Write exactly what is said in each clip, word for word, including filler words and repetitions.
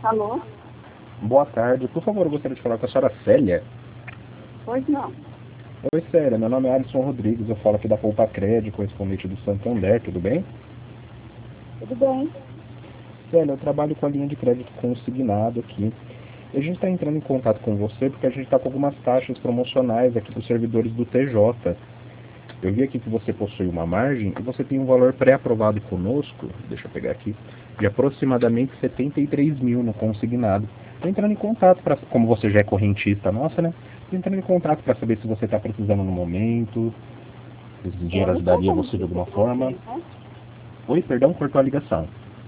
Alô? Boa tarde. Por favor, eu gostaria de falar com a senhora Célia. Pois não. Oi, Célia. Meu nome é Alisson Rodrigues. Eu falo aqui da Poupa Crédito, correspondente do Santander. Tudo bem? Tudo bem? Célia, eu trabalho com a linha de crédito consignado aqui. E a gente está entrando em contato com você porque a gente está com algumas taxas promocionais aqui para os servidores do T J. Eu vi aqui que você possui uma margem e você tem um valor pré-aprovado conosco, deixa eu pegar aqui, de aproximadamente setenta e três mil no consignado. Estou entrando em contato, pra, como você já é correntista nossa, né? Estou entrando em contato para saber se você está precisando no momento, se esse Eu dinheiro não sou ajudaria você de correntista alguma de forma. vocês, né? Oi, perdão, cortou a ligação.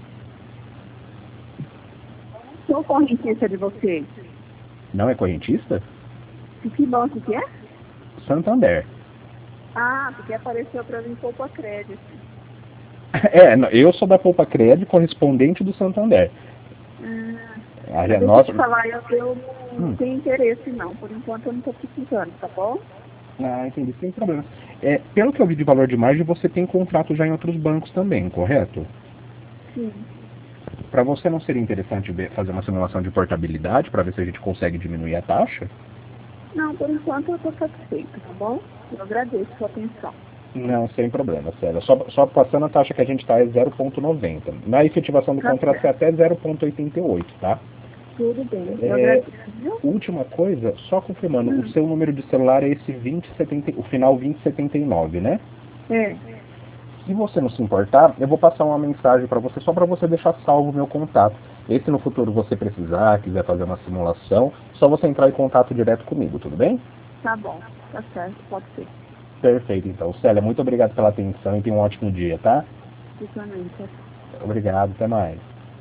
Sou correntista de vocês. Não é correntista? E que banco que é? Santander. Ah, porque apareceu para mim pouco crédito. É, não, eu sou da Poupa Crédito, correspondente do Santander. Ah, A, mas deixa eu nossa, te falar, eu, eu não hum. tenho interesse não. Por enquanto eu não estou precisando, tá bom? Ah, entendi, sem problema. É, pelo que eu vi de valor de margem, você tem contrato já em outros bancos também, correto? Sim. Para você não seria interessante ver, fazer uma simulação de portabilidade para ver se a gente consegue diminuir a taxa? Não, por enquanto eu estou satisfeita, tá bom? Eu agradeço a sua atenção. Não, sem problema, sério. Só, só passando a taxa que a gente está é zero vírgula noventa. Na efetivação do Tá contrato é certo. até zero vírgula oitenta e oito, tá? Tudo bem, eu É, agradeço, viu? última coisa, só confirmando, o Hum. seu número de celular é esse vinte setenta, o final vinte setenta e nove, né? É. Se você não se importar, eu vou passar uma mensagem para você só para você deixar salvo o meu contato. E se no futuro você precisar, quiser fazer uma simulação, só você entrar em contato direto comigo, tudo bem? Tá bom, tá certo, pode ser. Perfeito, então. Célia, muito obrigado pela atenção e tenha um ótimo dia, tá? Você também, tchau. Obrigado, até mais.